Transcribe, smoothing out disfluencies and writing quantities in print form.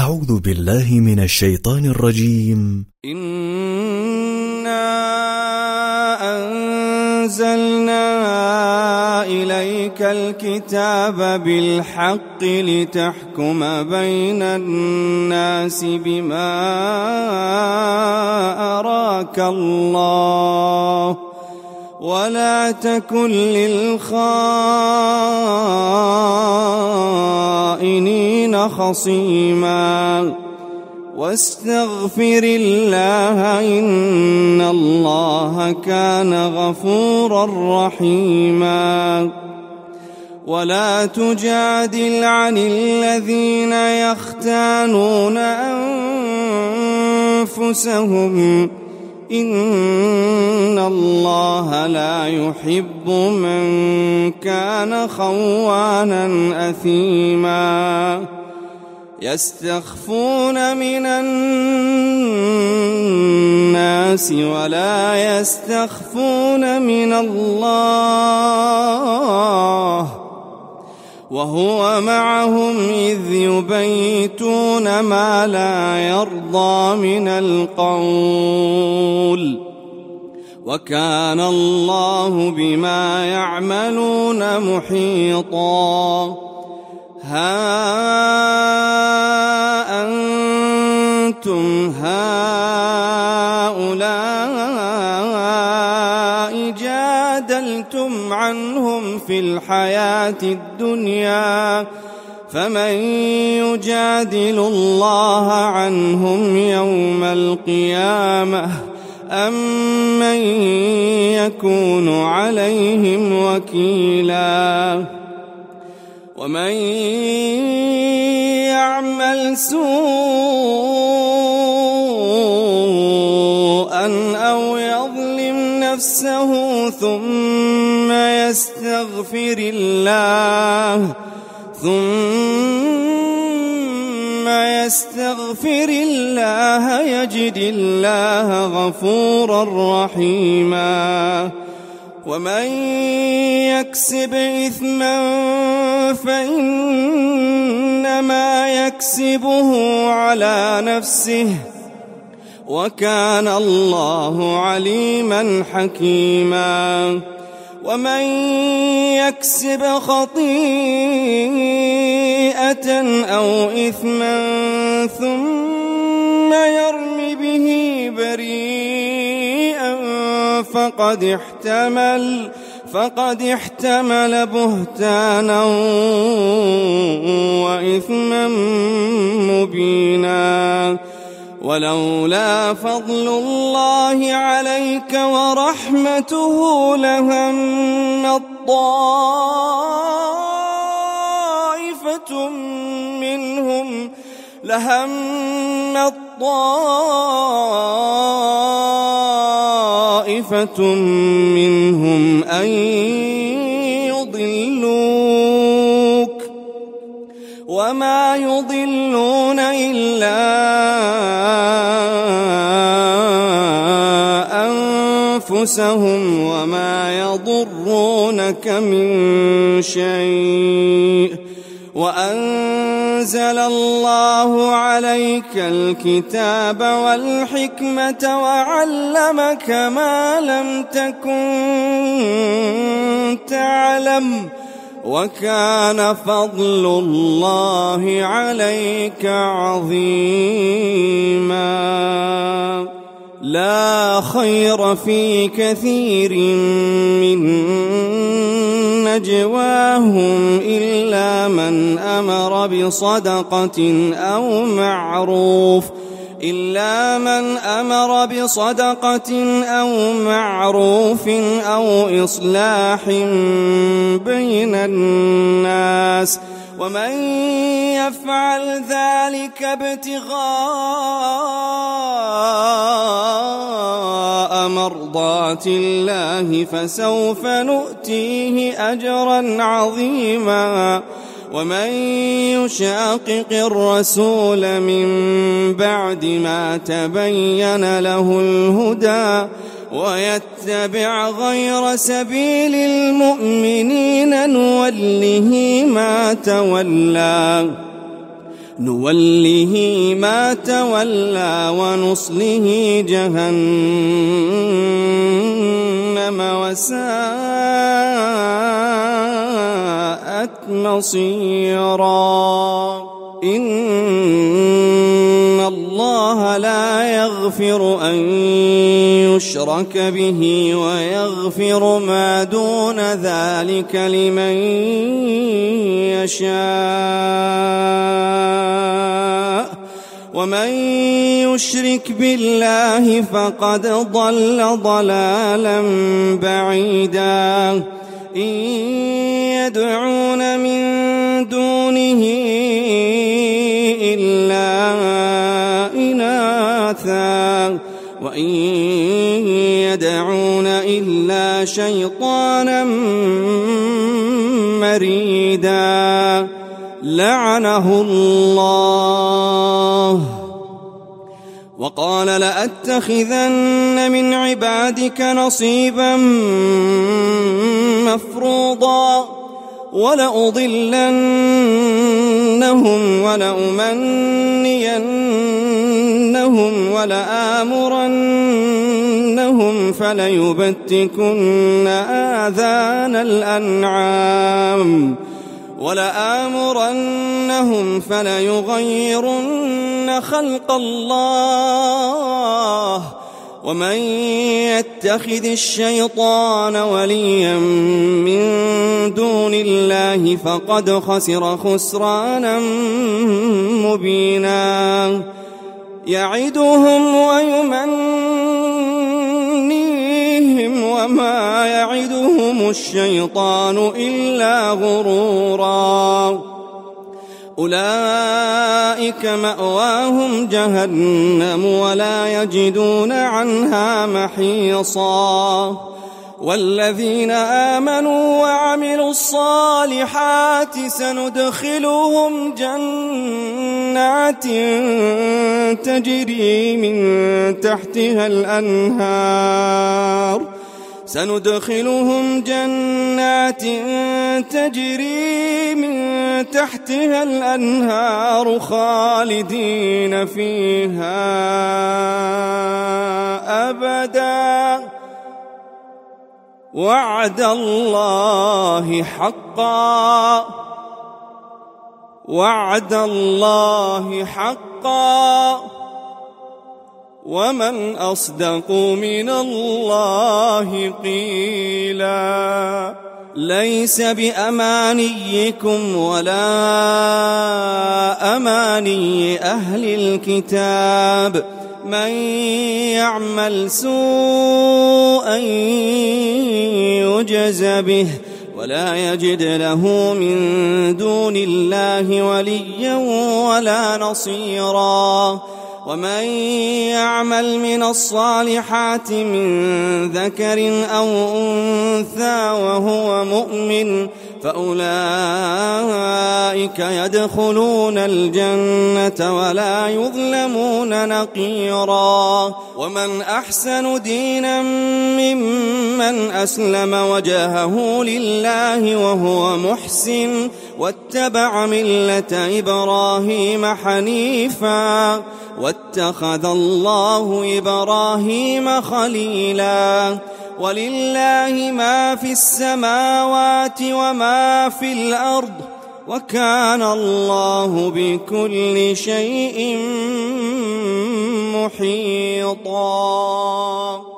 أعوذ بالله من الشيطان الرجيم. إنا أنزلنا إليك الكتاب بالحق لتحكم بين الناس بما أراك الله ولا تكن للخائنين خصيما واستغفر الله إن الله كان غفورا رحيما ولا تجادل عن الذين يختانون أنفسهم إن الله لا يحب من كان خوانا أثيما يستخفون من الناس ولا يستخفون من الله وهو معهم إذ يبيتون ما لا يرضى من القول وكان الله بما يعملون محيطا ها أنتم هؤلاء جادلتم عنهم في الحياة الدنيا فمن يجادل الله عنهم يوم القيامة أم من يكون عليهم وكيلا ومن يعمل سوءا أو يظلم نفسه ثم يستغفر الله يجد الله غفورا رحيما ومن يكسب إثما فإنما يكسبه على نفسه وكان الله عليما حكيما ومن يكسب خطيئة أو إثما ثم يرم به بريئا فقد احتمل بهتانا وإثما مبينا ولولا فضل الله عليك ورحمته لهمت طائفة منهم أن يضلوك وما يضلون إلا أنفسهم وما يضرونك من شيء وأنزل الله عليك الكتاب والحكمة وعلمك ما لم تكن تعلم وكان فضل الله عليك عظيما لا خير في كثير من نجواهم إلا من أمر بصدقة أو معروف أو إصلاح بين الناس ومن يفعل ذلك ابتغاء مرضات الله فسوف نؤتيه أجرا عظيما ومن يشاقق الرسول من بعد ما تبين له الهدى ويتبع غير سبيل المؤمنين نوله ما تولى نوله ما تولى ونصله جهنم وساءت مصيرا إن الله لا يغفر أن يشرك به ويغفر ما دون ذلك لمن يشاء ومن يشرك بالله فقد ضل ضلالا بعيدا إن يدعون من دونه إلا إناثا وإن يدعون إلا شيطانا مريدا لعنه الله وقال لأتخذن من عبادك نصيبا مفروضا ولأضلنهم ولأمنينهم ولآمرنهم فليبتكن آذان الأنعام ولآمرنهم فليغيرن خلق الله ومن يتخذ الشيطان وليا من دون الله فقد خسر خسرانا مبينا يعدهم ويمنيهم وما يعدهم الشيطان إلا غرورا أولئك مأواهم جهنم ولا يجدون عنها محيصا والذين آمنوا وعملوا الصالحات سندخلهم جنات تجري من تحتها الأنهار سندخلهم جنات تجري من تحتها الأنهار خالدين فيها أبدا وعد الله حقا ومن أصدق من الله قيلا ليس بأمانيكم ولا أماني أهل الكتاب من يعمل سوءا يجز به ولا يجد له من دون الله وليا ولا نصيرا ومن يعمل من الصالحات من ذكر أو أنثى وهو مؤمن فأولئك يدخلون الجنة ولا يظلمون نقيرا ومن أحسن دينا ممن أسلم وجهه لله وهو محسن واتبع ملة إبراهيم حنيفا واتخذ الله إبراهيم خليلا ولله ما في السماوات وما في الأرض وكان الله بكل شيء محيطا